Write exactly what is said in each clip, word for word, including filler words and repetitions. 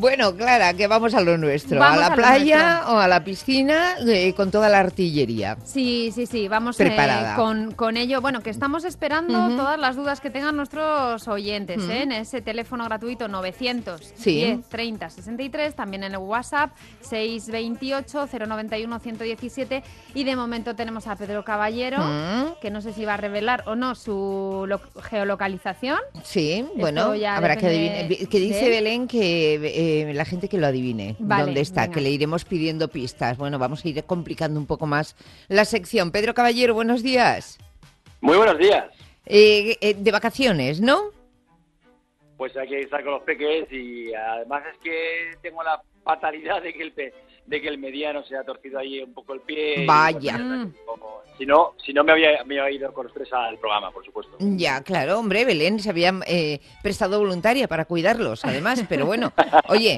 Bueno, Clara, que vamos a lo nuestro. Vamos a la a lo playa nuestro. o a la piscina eh, con toda la artillería. Sí, sí, sí, vamos Preparada. eh, con, con ello. Bueno, que estamos esperando Ujú. todas las dudas que tengan nuestros oyentes, Ujú. ¿eh? En ese teléfono gratuito novecientos Sí. diez treinta sesenta y tres, también en el WhatsApp seiscientos veintiocho cero noventa y uno ciento diecisiete, y de momento tenemos a Pedro Caballero, Mm. que no sé si va a revelar o no su lo- geolocalización. Sí, bueno, ya habrá que depende adivinar. Que de dice él. Belén que eh, la gente que lo adivine Vale, dónde está, venga. que le iremos pidiendo pistas. Bueno, vamos a ir complicando un poco más la sección. Pedro Caballero, buenos días. Muy buenos días. Eh, eh, de vacaciones, ¿no? Pues aquí estar con los peques y además es que tengo la fatalidad de que el pe- de que el mediano se ha torcido ahí un poco el pie. y, Vaya. pues, Mm. como- si no, si no me había, me había ido con los tres al programa, por supuesto. Ya, claro, hombre, Belén se había eh, prestado voluntaria para cuidarlos, además, pero bueno, oye,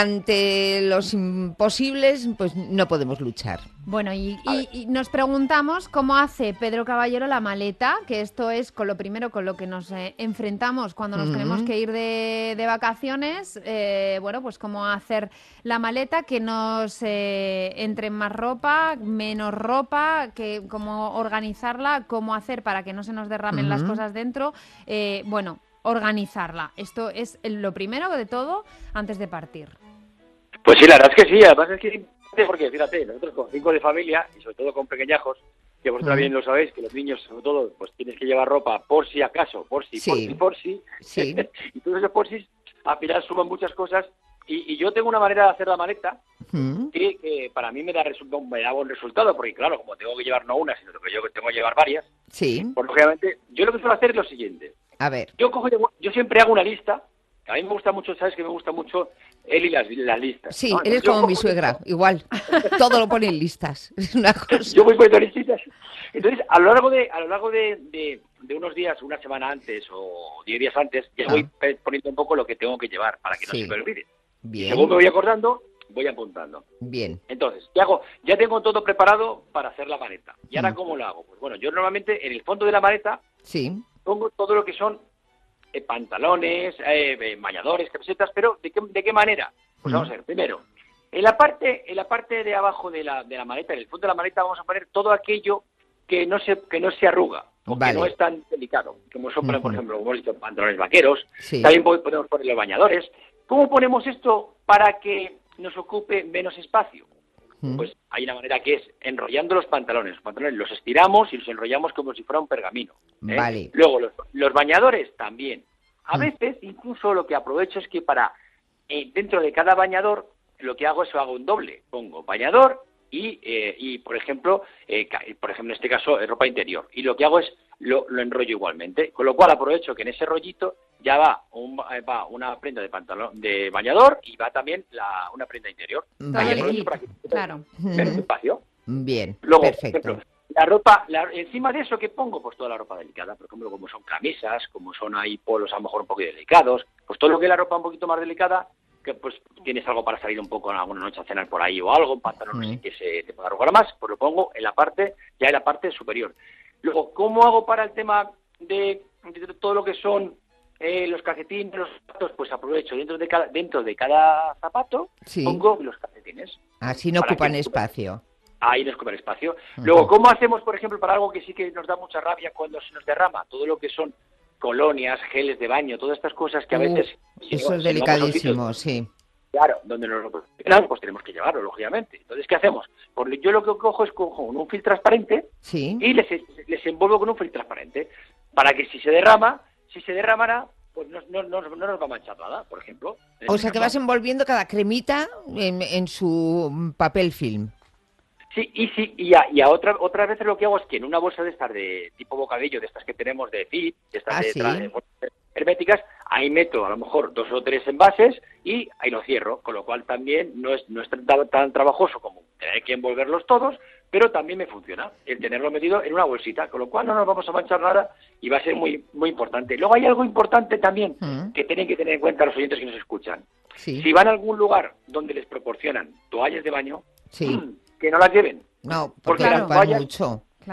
ante los imposibles, pues no podemos luchar. Bueno, y, y- y nos preguntamos cómo hace Pedro Caballero la maleta, que esto es con lo primero con lo que nos eh, enfrentamos cuando nos Ujú. tenemos que ir de, de vacaciones. Eh, bueno, pues cómo hacer la maleta, que nos eh, entre más ropa, menos ropa, que cómo organizarla, cómo hacer para que no se nos derramen las Ujú. cosas dentro. Eh, bueno, organizarla. Esto es lo primero de todo antes de partir. Pues sí, la verdad es que sí, además es que es importante porque, fíjate, nosotros con cinco de familia y sobre todo con pequeñajos, que vosotros Mm. bien lo sabéis, que los niños sobre todo, pues tienes que llevar ropa por si acaso, por si, por Sí. si, por si, Sí. y todos esos por si, al final suman muchas cosas, y, y yo tengo una manera de hacer la maleta Mm. que, que para mí me da, resulta, me da buen resultado, porque claro, como tengo que llevar no una, sino que yo tengo que llevar varias, Sí, pues lógicamente, yo lo que suelo hacer es lo siguiente, a ver. yo cojo, yo siempre hago una lista, a mí me gusta mucho, sabes que me gusta mucho él y las, las listas. Sí, ¿no? eres Entonces, yo como mi cojo- suegra, igual. Todo lo pone en listas. Es una cosa. Yo voy poniendo listitas. Entonces, a lo largo de a lo largo de, de, de unos días, una semana antes o diez días antes, ya Ah. voy pe- poniendo un poco lo que tengo que llevar para que Sí. no se me olvide. Y Bien, según me voy acordando, voy apuntando. bien. Entonces, ¿qué hago? Ya tengo todo preparado para hacer la maleta. ¿Y ahora Mm. cómo lo hago? Pues bueno, yo normalmente en el fondo de la maleta Sí. pongo todo lo que son eh, pantalones, eh, eh, bañadores, camisetas, pero ¿de qué, de qué manera? Pues Mm. vamos a ver, primero, en la parte en la parte de abajo de la, de la maleta, en el fondo de la maleta, vamos a poner todo aquello que no se que no se arruga o Vale. que no es tan delicado, como son, por Ujú. ejemplo, como hemos dicho, pantalones vaqueros, Sí. también po- podemos poner los bañadores. ¿Cómo ponemos esto para que nos ocupe menos espacio? Mm. Pues hay una manera que es enrollando los pantalones. Los pantalones los estiramos y los enrollamos como si fuera un pergamino. ¿eh? Vale. Luego, los, los bañadores también. A Mm. veces, incluso lo que aprovecho es que para eh, dentro de cada bañador, lo que hago es hago un doble. Pongo bañador y, eh, y por ejemplo, eh, ca- por ejemplo, en este caso, eh, ropa interior. Y lo que hago es lo, lo enrollo igualmente. Con lo cual aprovecho que en ese rollito ya va, un, eh, va una prenda de pantalón de bañador y va también la, una prenda interior. Todo Vale. el aprovecho kit, para que- claro. menos Ujú. espacio. Bien, Luego, perfecto. por ejemplo, la ropa, la- encima de eso que pongo, pues toda la ropa delicada, por ejemplo, como son camisas, como son ahí polos a lo mejor un poco delicados, pues todo lo que es la ropa un poquito más delicada, que pues tienes algo para salir un poco en alguna noche a cenar por ahí o algo, un pantalón así Mm. que se te pueda arrugar más, pues lo pongo en la parte, ya en la parte superior. Luego, ¿cómo hago para el tema de, de todo lo que son eh, los calcetines, los zapatos? Pues aprovecho dentro de cada, dentro de cada zapato, Sí. pongo los calcetines. Así no para ocupan que- espacio. Ahí nos comer espacio. Ujú. Luego, ¿cómo hacemos, por ejemplo, para algo que sí que nos da mucha rabia cuando se nos derrama? Todo lo que son colonias, geles de baño, todas estas cosas que a Uh, veces... si Eso no- es si no vamos a un sitio- delicadísimo, sí. Claro, donde nos lo proporcionan, pues tenemos que llevarlo, lógicamente. Entonces, ¿qué hacemos? Pues yo lo que cojo es cojo un film transparente Sí. y les, les envuelvo con un film transparente para que si se derrama, si se derramara, pues no, no, no, no nos va a manchar nada, por ejemplo. En O este sea que caso- vas envolviendo cada cremita en, en su papel film. Sí, y sí, y a, y a otra, otras veces lo que hago es que en una bolsa de estas de tipo bocadillo, de estas que tenemos de zip, de estas Ah, de, sí. tra- de bolsas herméticas, ahí meto a lo mejor dos o tres envases y ahí lo cierro, con lo cual también no es, no es tan, tan trabajoso como tener que envolverlos todos, pero también me funciona el tenerlo metido en una bolsita, con lo cual no nos vamos a manchar nada y va a ser muy, muy importante. Luego hay algo importante también Mm. que tienen que tener en cuenta los oyentes que nos escuchan. Sí. Si van a algún lugar donde les proporcionan toallas de baño, Sí. que no las lleven. No, porque Porque las ocupan toallas- mucho. Claro.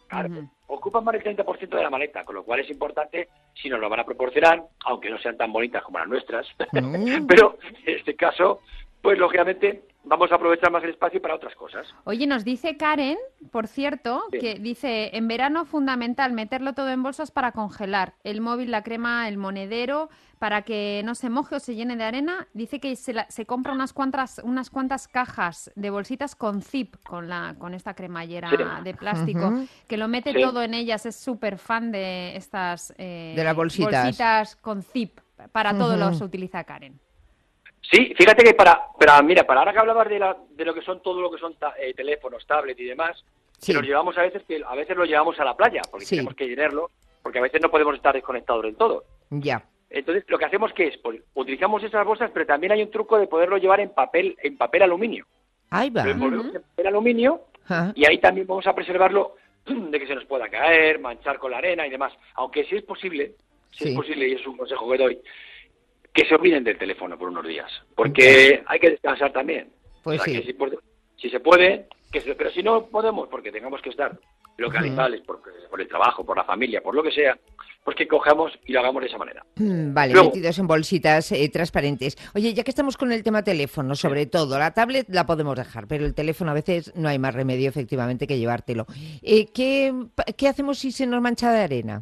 Claro, Ujú. ocupan más del treinta por ciento de la maleta, con lo cual es importante, si nos lo van a proporcionar, aunque no sean tan bonitas como las nuestras, Mm. pero en este caso, pues lógicamente vamos a aprovechar más el espacio para otras cosas. Oye, nos dice Karen, por cierto, Sí. que dice, en verano fundamental meterlo todo en bolsas para congelar. El móvil, la crema, el monedero, para que no se moje o se llene de arena. Dice que se, la- se compra unas cuantas, unas cuantas cajas de bolsitas con zip, con, la, con esta cremallera Sí. de plástico, Ujú. que lo mete Sí. todo en ellas. Es súper fan de estas eh, De las bolsitas. bolsitas con zip. Para todo Ujú. lo se utiliza Karen. Sí, fíjate que para, para mira, para ahora que hablabas de, la, de lo que son todo lo que son ta- eh, teléfonos, tablet y demás, Sí. que los llevamos a veces, que a veces los llevamos a la playa, porque Sí. tenemos que llenarlo, porque a veces no podemos estar desconectados del todo. Ya. Entonces, lo que hacemos que es, pues, utilizamos esas bolsas, pero también hay un truco de poderlo llevar en papel, en papel aluminio. Ahí va. Lo envolvemos en papel aluminio Ajá. y ahí también vamos a preservarlo de que se nos pueda caer, manchar con la arena y demás. Aunque si es posible, si Sí. es posible, y es un consejo que doy, que se olviden del teléfono por unos días, porque hay que descansar también. Pues O sea, sí. que si, por- si se puede, que se- pero si no podemos, porque tengamos que estar localizables, porque, por el trabajo, por la familia, por lo que sea, pues que cojamos y lo hagamos de esa manera. Mm, Vale, Luego- metidos en bolsitas eh, transparentes. Oye, ya que estamos con el tema teléfono, sobre todo, la tablet la podemos dejar, pero el teléfono a veces no hay más remedio, efectivamente, que llevártelo. Eh, ¿qué, pa- ¿Qué hacemos si se nos mancha de arena?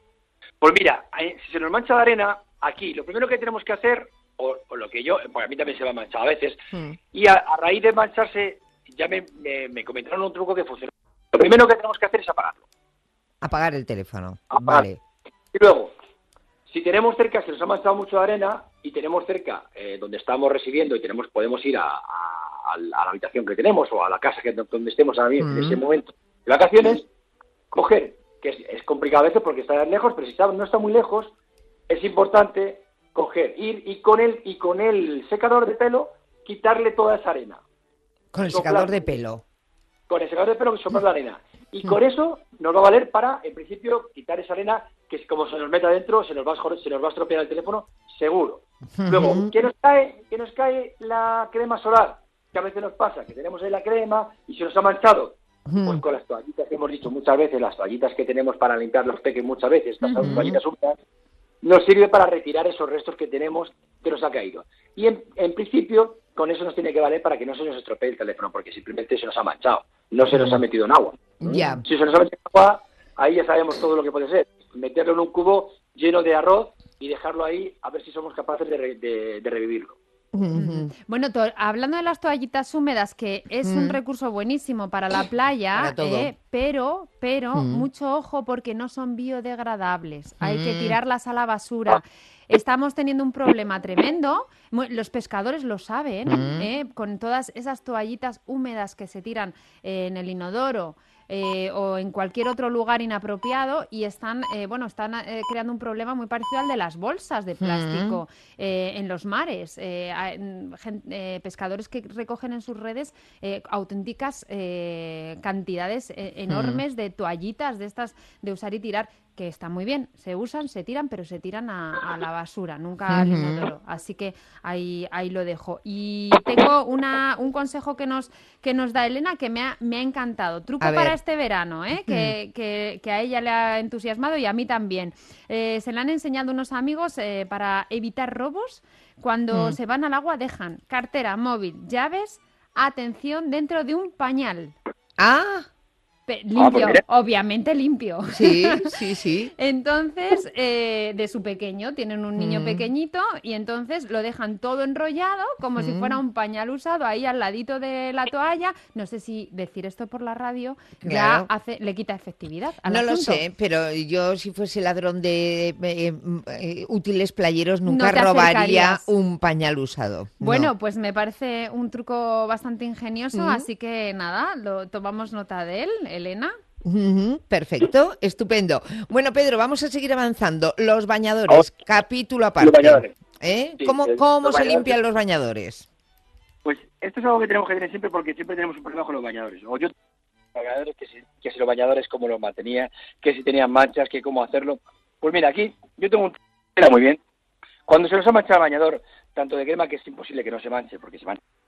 Pues mira, eh, si se nos mancha la arena, aquí lo primero que tenemos que hacer, o, o lo que yo, pues a mí también se me ha manchado a veces, Mm. y a, a raíz de mancharse, ya me, me- me comentaron un truco que funciona. Lo primero que tenemos que hacer es apagarlo. Apagar el teléfono. Apagar. Vale. Y luego, si tenemos cerca, se nos ha manchado mucho de arena, y tenemos cerca eh, donde estamos residiendo y tenemos podemos ir a, a- a la habitación que tenemos o a la casa que, donde estemos ahora mismo, en Mm. ese momento de vacaciones, coger, que es, es complicado a veces porque está lejos, pero si está- no está muy lejos, es importante coger, ir y con el y con el secador de pelo quitarle toda esa arena. Con el Soplar. secador de pelo. Con el secador de pelo que soplar la arena. Y con eso nos va a valer para, en principio, quitar esa arena que es como se nos meta adentro, se nos va a, jor- se nos va a estropear el teléfono, seguro. Luego, Ujú. ¿qué nos cae? ¿Qué nos cae la crema solar? Que a veces nos pasa, que tenemos ahí la crema y se nos ha manchado. Ujú. Pues con las toallitas que hemos dicho muchas veces, las toallitas que tenemos para limpiar los peques muchas veces, estas Ujú. toallitas húmedas, nos sirve para retirar esos restos que tenemos que nos ha caído. Y en, en principio, con eso nos tiene que valer para que no se nos estropee el teléfono, porque simplemente se nos ha manchado, no se nos ha metido en agua. Ya. Si se nos ha metido en agua, ahí ya sabemos todo lo que puede ser. Meterlo en un cubo lleno de arroz y dejarlo ahí a ver si somos capaces de, re- de- de revivirlo. Ujú. Bueno, to- hablando de las toallitas húmedas, que es un Mm. recurso buenísimo para la playa, Para todo. eh, pero, pero Mm. mucho ojo porque no son biodegradables. Hay que Mm. tirarlas a la basura. Estamos teniendo un problema tremendo. Mu- Los pescadores lo saben, Mm. eh, con todas esas toallitas húmedas que se tiran eh, en el inodoro. eh, o en cualquier otro lugar inapropiado y están, eh, bueno, están eh, creando un problema muy parecido al de las bolsas de plástico eh, en los mares. Eh, hay, mm, gen- eh, pescadores que recogen en sus redes eh, auténticas eh, cantidades eh, enormes de toallitas de estas de usar y tirar, que están muy bien, se usan, se tiran, pero se tiran a, a la basura, nunca al Ujú. inodoro. Así que ahí, ahí lo dejo. Y tengo una, un consejo que nos, que nos da Elena que me ha, me ha encantado. Truco A ver. para este verano, ¿eh? que, que, que a ella le ha entusiasmado y a mí también. Eh, se le han enseñado unos amigos eh, para evitar robos. Cuando Mm. se van al agua dejan cartera, móvil, llaves, atención, dentro de un pañal. Ah, Pe- pues limpio, mira. obviamente limpio. sí, sí, sí. Entonces, eh, de su pequeño, tienen un niño Mm. pequeñito y entonces lo dejan todo enrollado como si Mm. fuera un pañal usado ahí al ladito de la toalla. No sé si decir esto por la radio Claro. ya hace, le quita efectividad al No lo asunto. sé, pero yo si fuese ladrón de eh, eh, útiles playeros nunca No te robaría acercarías. un pañal usado. No. Bueno, pues me parece un truco bastante ingenioso, Mm. así que nada, lo tomamos nota de él, Elena. Ujú, perfecto, estupendo. Bueno, Pedro, vamos a seguir avanzando. Los bañadores, capítulo aparte. bañadores. ¿Eh? Sí, ¿Cómo, el- cómo los se bañadores. limpian los bañadores? Pues esto es algo que tenemos que tener siempre porque siempre tenemos un problema con los bañadores. O yo bañadores que si, que si los bañadores cómo los mantenía, que si tenían manchas, que cómo hacerlo. Pues mira, aquí yo tengo un era muy bien. Cuando se nos ha manchado el bañador, tanto de crema que es imposible que no se manche porque se mancha.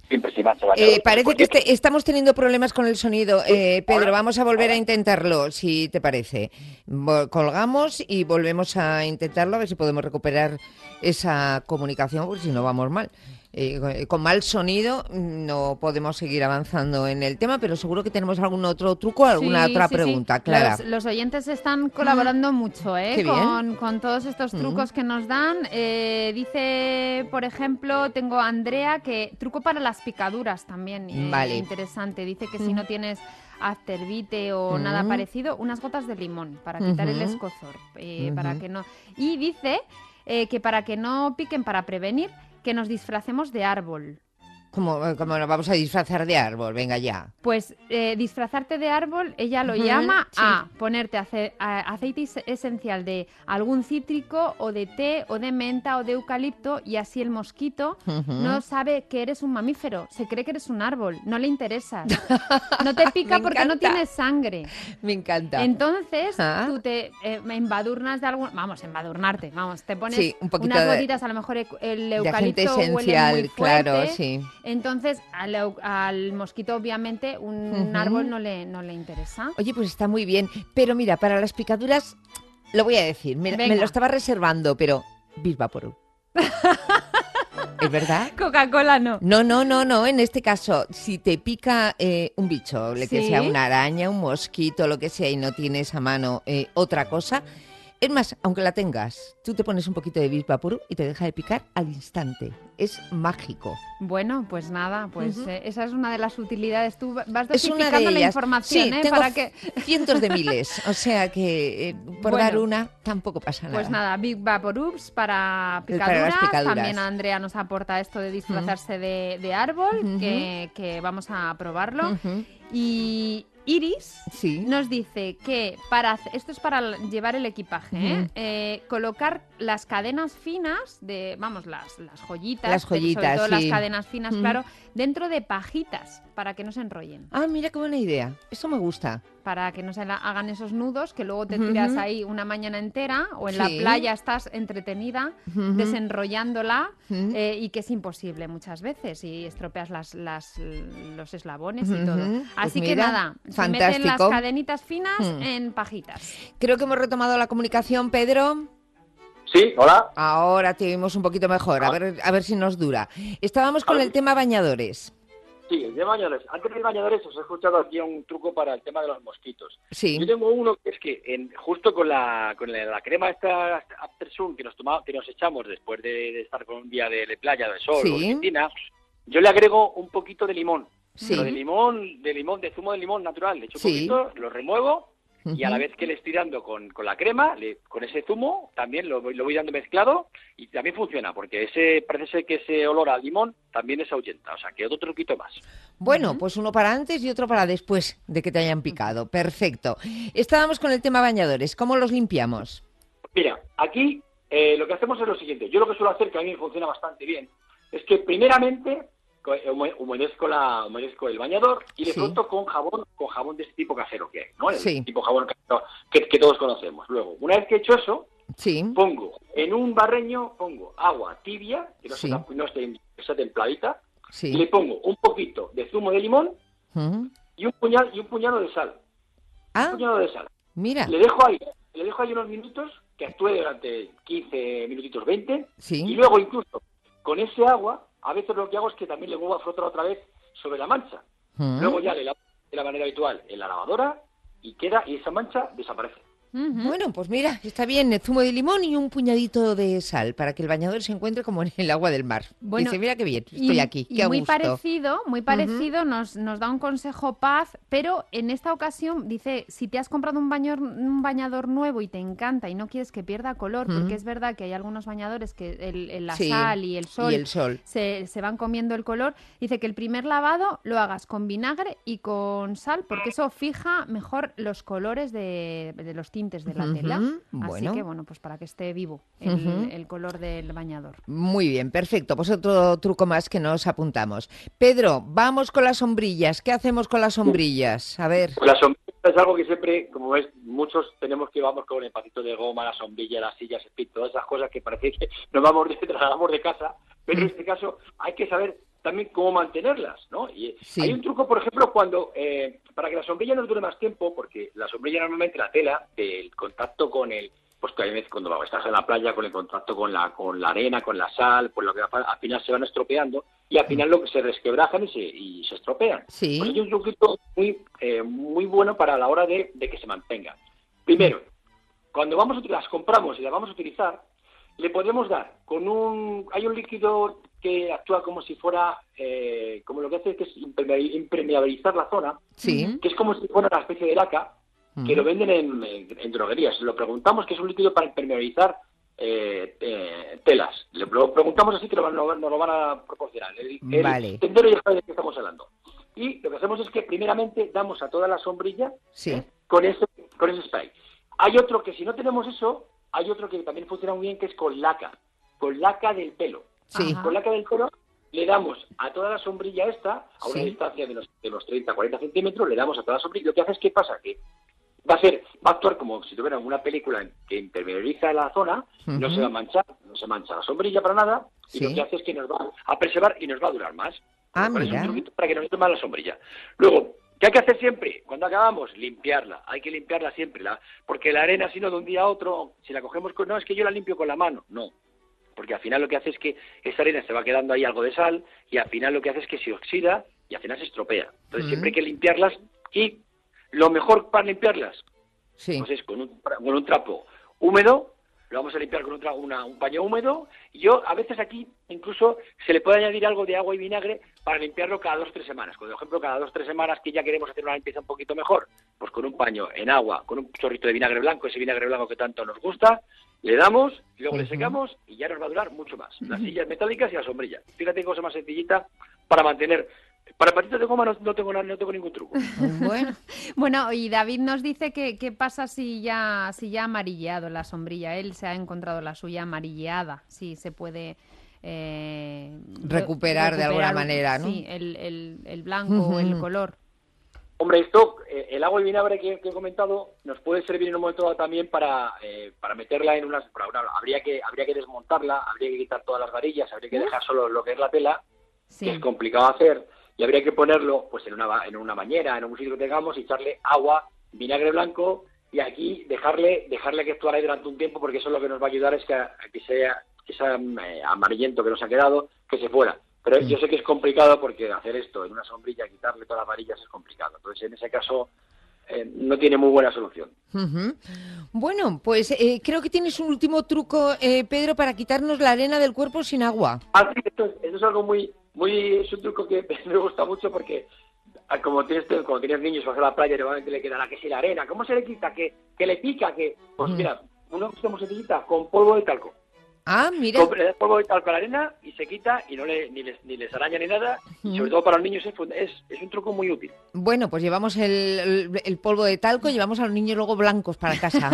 Siempre sin mancha bañador. Eh, parece que este, estamos teniendo problemas con el sonido. Eh, Pedro, vamos a volver a intentarlo, si te parece. Vol- colgamos y volvemos a intentarlo, a ver si podemos recuperar esa comunicación, porque si no vamos mal. Eh, con mal sonido no podemos seguir avanzando en el tema, pero seguro que tenemos algún otro truco, alguna Sí, otra sí, pregunta, sí. Clara. Los, los oyentes están colaborando mucho, ¿eh? Qué bien. Con, con todos estos trucos que nos dan. Eh, dice, por ejemplo, tengo a Andrea que truco para las picaduras también. eh, Vale. Interesante. Dice que si no tienes afterbite o nada Mm. parecido, unas gotas de limón para quitar el Ujú. escozor. eh, Ujú. Para que no. Y dice eh, que para que no piquen, para prevenir, que nos disfracemos de árbol. ¿Cómo, cómo nos vamos a disfrazar de árbol? Venga ya. Pues eh, disfrazarte de árbol, ella lo Ujú, llama sí. a ponerte ace- a- aceite is- esencial de algún cítrico o de té o de menta o de eucalipto y así el mosquito Ujú. no sabe que eres un mamífero, se cree que eres un árbol, no le interesas. No te pica Me porque no encanta. tienes sangre. Me encanta. Entonces Ah. tú te eh, embadurnas de algún... Vamos, embadurnarte, vamos, te pones Sí, un poquito unas de- gotitas, a lo mejor e- el de agente eucalipto huele esencial, muy fuerte. claro, sí. Entonces al, eu- al mosquito obviamente un Ujú. árbol no le, no le interesa. Oye, pues está muy bien. Pero mira, para las picaduras, lo voy a decir. Me, me Venga. lo estaba reservando, pero Bisvaporub. ¿Es verdad? Coca-Cola no. No, no, no, no. En este caso, si te pica eh, un bicho, le que ¿Sí? sea una araña, un mosquito, lo que sea, y no tienes a mano eh, otra cosa, es más, aunque la tengas, tú te pones un poquito de Bisvaporub y te deja de picar al instante. Es mágico. Bueno, pues nada, pues Ujú. eh, esa es una de las utilidades. Tú vas Es una de dosificando la ellas. información, Sí, ¿eh? tengo Para que... cientos de miles. O sea que eh, por Bueno, dar una tampoco pasa nada. Pues nada, Big Vaporubs para Eh, para las picaduras. picaduras. También Andrea nos aporta esto de disfrazarse de, de árbol, Ujú. que, que vamos a probarlo. Ujú. Y Iris Sí. nos dice que para hace- esto es para l- llevar el equipaje, ¿eh? Ujú. Eh, colocar las cadenas finas de, vamos, las, las joyitas, Las pero joyitas, sobre todo sí. las cadenas finas, Ujú. claro, dentro de pajitas para que no se enrollen, Ah, mira qué buena idea. Eso me gusta. para que no se la- hagan esos nudos que luego te Ujú. tiras ahí una mañana entera o en la Sí. playa estás entretenida Ujú. desenrollándola Ujú. eh, y que es imposible muchas veces y estropeas las, las, los eslabones y Ujú. todo. Pues Así que mira, nada, se meten las fantástico. cadenitas finas Mm. en pajitas. Creo que hemos retomado la comunicación, Pedro. Sí, hola. Ahora te oímos un poquito mejor. A ver, a ver si nos dura. Estábamos con el tema bañadores. Sí, el de bañadores. Antes de bañadores os he escuchado aquí un truco para el tema de los mosquitos. Sí. Yo tengo uno que es que en, justo con la con la, la crema esta After Sun que nos toma, que nos echamos después de, de estar con un día de, de playa, de sol Sí. o de piscina, yo le agrego un poquito de limón. Sí. Pero de limón, de limón, de zumo de limón natural. Le echo un Sí. poquito, lo remuevo y a la Ujú. vez que le estoy dando con, con la crema, le- con ese zumo, también lo, voy- lo voy dando mezclado y también funciona, porque ese parece ser que ese olor al limón también es ahuyenta. O sea, que otro truquito más. Bueno, pues uno para antes y otro para después de que te hayan picado. Perfecto. Estábamos con el tema bañadores. ¿Cómo los limpiamos? Mira, aquí eh, lo que hacemos es lo siguiente. Yo lo que suelo hacer, que a mí me funciona bastante bien, es que primeramente co- hume- humedezco, la, humedezco el bañador y de Sí. pronto con jabón, con jabón de este tipo casero que hay, ¿no? El Sí. tipo jabón casero que, que todos conocemos. Luego, una vez que he hecho eso, Sí. pongo en un barreño, pongo agua tibia, que no, Sí. sea, no esté, que sea templadita, y le Sí. pongo un poquito de zumo de limón Ujú. y un puñal y un puñado de sal. Un Ah, puñado de sal. mira. Le dejo ahí, le dejo ahí unos minutos, que actúe durante quince minutitos, veinte, Sí. y luego incluso con ese agua, a veces lo que hago es que también le vuelvo a frotar otra vez sobre la mancha. Ujú. Luego ya le lavo de la manera habitual en la lavadora y queda, y esa mancha desaparece. Ujú. Bueno, pues mira, está bien, el zumo de limón y un puñadito de sal para que el bañador se encuentre como en el agua del mar. Bueno, Dice, mira qué bien, estoy y, aquí, y qué a muy gusto. parecido, muy parecido nos, nos da un consejo Paz, pero en esta ocasión dice, si te has comprado un, bañor, un bañador nuevo y te encanta y no quieres que pierda color, Ujú. porque es verdad que hay algunos bañadores que el, el- la Sí, sal y el sol, y el sol. Se, se van comiendo el color, dice que el primer lavado lo hagas con vinagre y con sal, porque eso fija mejor los colores de, de los tintes de la Ujú, tela. bueno. Así que bueno, pues para que esté vivo el, Ujú. el color del bañador. Muy bien, perfecto. Pues otro truco más que nos apuntamos. Pedro, vamos con las sombrillas. ¿Qué hacemos con las sombrillas? A ver. La sombrilla es algo que siempre, como ves, muchos tenemos que vamos con el patito de goma, la sombrilla, las sillas, en fin, todas esas cosas que parece que nos vamos de, trasladamos de casa, pero en este caso hay que saber también cómo mantenerlas, ¿no? Y sí. hay un truco, por ejemplo, cuando eh, para que la sombrilla nos dure más tiempo, porque la sombrilla normalmente la tela del contacto con el, pues que hay veces cuando estás en la playa con el contacto con la con la arena, con la sal, pues lo que al final se van estropeando y al final lo que se resquebrajan y se, y se estropean. Sí. Pues hay un truquito muy eh, muy bueno para la hora de, de que se mantenga. Primero, cuando vamos a, las compramos y las vamos a utilizar, le podemos dar con un... Hay un líquido que actúa como si fuera... Eh, como lo que hace que es impermeabilizar la zona, sí. que es como si fuera una especie de laca, que uh-huh. lo venden en, en, en droguerías. Lo preguntamos que es un líquido para impermeabilizar eh, eh, telas. Le lo preguntamos así que nos lo, lo van a proporcionar. El, vale. el tendero ya sabe de qué estamos hablando. Y lo que hacemos es que primeramente damos a toda la sombrilla sí. ¿eh? con, ese, con ese spray. Hay otro que si no tenemos eso... Hay otro que también funciona muy bien, que es con laca, con laca del pelo. Sí. Con laca del pelo le damos a toda la sombrilla esta, a una sí. distancia de los, de los treinta a cuarenta centímetros, le damos a toda la sombrilla. Lo que hace es que pasa que va a ser, va a actuar como si tuviera una película que impermeabiliza la zona, uh-huh. no se va a manchar, no se mancha la sombrilla para nada, y sí. lo que hace es que nos va a preservar y nos va a durar más. Ah, mira. Es un truquito para que nos dure más la sombrilla. Luego, ¿qué hay que hacer siempre? Cuando acabamos, limpiarla. Hay que limpiarla siempre, la, porque la arena, si no, de un día a otro, si la cogemos con... No, es que yo la limpio con la mano. No, porque al final lo que hace es que esa arena se va quedando ahí algo de sal y al final lo que hace es que se oxida y al final se estropea. Entonces uh-huh. siempre hay que limpiarlas y lo mejor para limpiarlas sí. pues es con un, con un trapo húmedo. Lo vamos a limpiar con otra, una, un paño húmedo. Y yo, a veces aquí, incluso, se le puede añadir algo de agua y vinagre para limpiarlo cada dos o tres semanas. Por ejemplo, cada dos o tres semanas que ya queremos hacer una limpieza un poquito mejor, pues con un paño en agua, con un chorrito de vinagre blanco, ese vinagre blanco que tanto nos gusta, le damos, y luego uh-huh. le secamos y ya nos va a durar mucho más. Las sillas metálicas y la sombrilla. Fíjate qué cosa más sencillita para mantener... Para patitos de goma no, no tengo no tengo ningún truco. Bueno, bueno, y David nos dice que qué pasa si ya si ya ha amarilleado la sombrilla. Él se ha encontrado la suya amarilleada. Si se puede eh, recuperar, recuperar de alguna manera, ¿no? Sí, el, el, el blanco o uh-huh. el color. Hombre, esto, eh, el agua y vinagre que, que he comentado nos puede servir en un momento dado también para eh, para meterla en unas... Para una, habría que habría que desmontarla, habría que quitar todas las varillas, habría que dejar solo lo que es la tela, sí. que es complicado hacer. Y habría que ponerlo pues en una en una bañera, en un sitio que tengamos, y echarle agua, vinagre blanco, y aquí dejarle dejarle que actuara ahí durante un tiempo, porque eso lo que nos va a ayudar es que, a, a que sea ese eh, amarillento que nos ha quedado, que se fuera. Pero mm. yo sé que es complicado porque hacer esto en una sombrilla, quitarle todas las varillas es complicado. Entonces, en ese caso, eh, no tiene muy buena solución. Uh-huh. Bueno, pues eh, creo que tienes un último truco, eh, Pedro, para quitarnos la arena del cuerpo sin agua. Ah, sí, esto, esto es algo muy... Muy, es un truco que me gusta mucho porque como tienes, como tienes niños vas a la playa y normalmente le queda la que si la arena, ¿cómo se le quita? Que, que le pica, que pues mm. mira, una cosa muy sencillita, con polvo de talco. Ah, mira. Con, le das polvo de talco a la arena y se quita y no le, ni les ni les araña ni nada. Mm. Y sobre todo para los niños es, es, es un truco muy útil. Bueno, pues llevamos el, el, el polvo de talco y llevamos a los niños luego blancos para casa.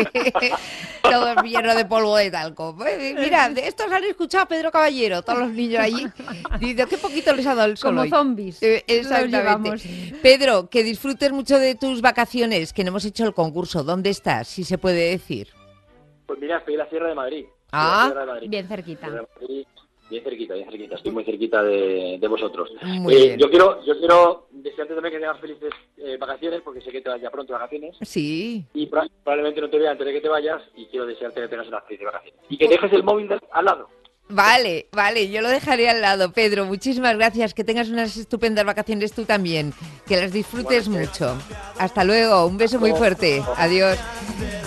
Todo lleno de polvo de talco. Mira, de esto han escuchado a Pedro Caballero, todos los niños allí. Dice, qué poquito les ha dado el sol Como hoy. zombies. Eh, exactamente. Pedro, que disfrutes mucho de tus vacaciones, que no hemos hecho el concurso. ¿Dónde estás, si se puede decir? Pues mira, estoy en la Sierra de Madrid. Ah, de Madrid. Bien cerquita. Madrid, bien cerquita, bien cerquita. Estoy muy cerquita de, de vosotros. Muy eh, bien. Yo quiero, yo quiero desearte también que tengas felices eh, vacaciones, porque sé que te vas ya pronto de vacaciones. Sí. Y pra- probablemente no te vea antes de que te vayas, y quiero desearte que tengas unas felices vacaciones. Y que dejes el móvil de, al lado. Vale, vale, yo lo dejaré al lado, Pedro. Muchísimas gracias, que tengas unas estupendas vacaciones tú también, que las disfrutes bueno, mucho. Hasta luego, un beso muy fuerte. Adiós.